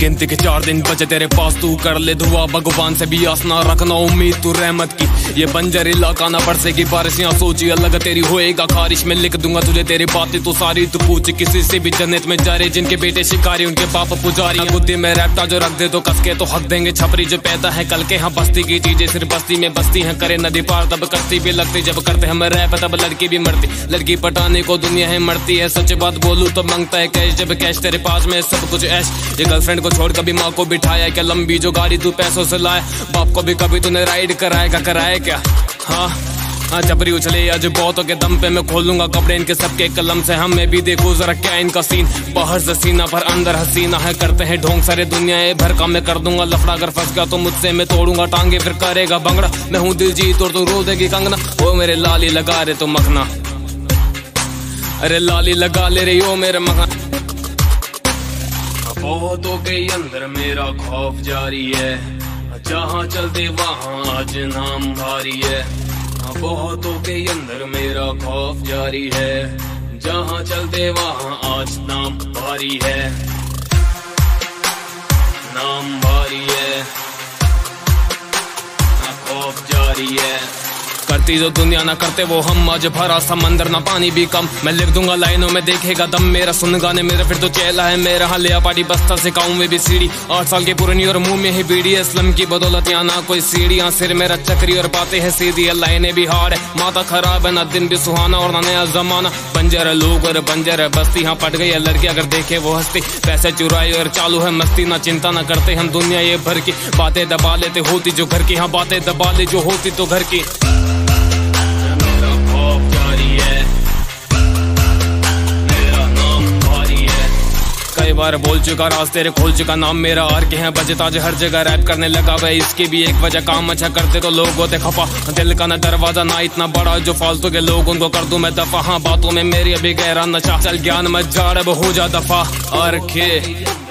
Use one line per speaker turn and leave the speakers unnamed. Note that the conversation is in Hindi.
गिनती के 4 दिन बचे तेरे पास, तू कर ले दुआ भगवान से भी आस ना रखना उम्मीद तू रहमत की। ये बंजर इलाका ना बरसेगी बारिश, यहाँ सोची अलग तेरी होएगा खारिश। में लिख दूंगा तुझे तेरी बातें तो सारी, तू पूछ किसी से भी जन्नत में जा रहे जिनके बेटे शिकारी उनके बाप पुजारी। बुद्धि में रैपटा जो रख दे तो कस के तो हक देंगे छपरी जो पैदा है कल के। यहाँ बस्ती की चीजें सिर्फ बस्ती में बस्ती हैं, करे नदी पार तब कश्ती भी लगती, जब करते हम रैप तब लड़की भी मरती। लड़की पटाने को दुनिया है मरती है, सच बात बोलूं तो मांगता है कैश, जब कैश तेरे पास में सब कुछ ऐश। ये गर्लफ्रेंड को छोड़ कभी माँ को बिठाया क्या, लंबी जो गाड़ी तू पैसों से लाया, बाप को भी कभी तूने राइड कराएगा कराया क्या। हाँ जबरी उछले आज बहुतों के दम पे मैं खोलूंगा कपड़े इनके सबके कलम से। हमें भी देखो जरा क्या इनका सीन, बाहर से सीना पर अंदर हसीना है, करते हैं ढोंग सारे दुनिया भर का। मैं कर दूंगा लफड़ा, अगर फंस गया तो मुझसे मैं तोड़ूंगा टांगे फिर करेगा भंगड़ा। मैं हूँ दिलजीत और तू रो देगी कंगना, ओ मेरे लाली लगा रे तो मखना, अरे लाली लगा ले रही हो मेरे मखना। बहुतों के अंदर मेरा खौफ जारी है, जहाँ चलते वहाँ आज नाम भारी है। बहुतों के अंदर मेरा खौफ जारी है, जहाँ चलते वहाँ आज नाम भारी है, नाम भारी है, खौफ जारी है। करती जो दुनिया ना करते वो हम, आज भरा समंदर ना पानी भी कम। मैं लिख दूंगा लाइनों में देखेगा दम मेरा, सुन गाने मेरे फिर तो चेला है मेरा। हाँ लिया पार्टी बस्ता से काऊं में भी सीढ़ी, 8 साल की पुरानी और मुंह में ही बीड़ी। इस्लाम की बदौलत यहाँ ना कोई सीढ़ियाँ, सिर मेरा चक्री और बातें हैं सीधी, लाइनें भी हार्ड है, माता खराब है ना दिन भी सुहाना और ना नया जमाना। बंजर लोग और बंजर बस्ती, यहाँ पट गई है लड़की अगर देखे वो हंसती। पैसे चुराई और चालू है मस्ती, ना चिंता ना करते हम दुनिया ये भर की। बातें दबा लेते होती जो घर की, हाँ बातें दबा ले जो होती तो घर की। कई बार बोल चुका राज तेरे खोल चुका नाम मेरा, आर के हैं बजे ताज हर जगह रैप करने लगा भाई। इसकी भी एक वजह काम अच्छा करते तो लोग होते खफा, दिल का ना दरवाजा ना इतना बड़ा जो फालतू के लोग उनको कर दूं मैं दफा। हाँ बातों में मेरी अभी गहरा नशा, चल ज्ञान मत जा अब हो जा दफा। आर के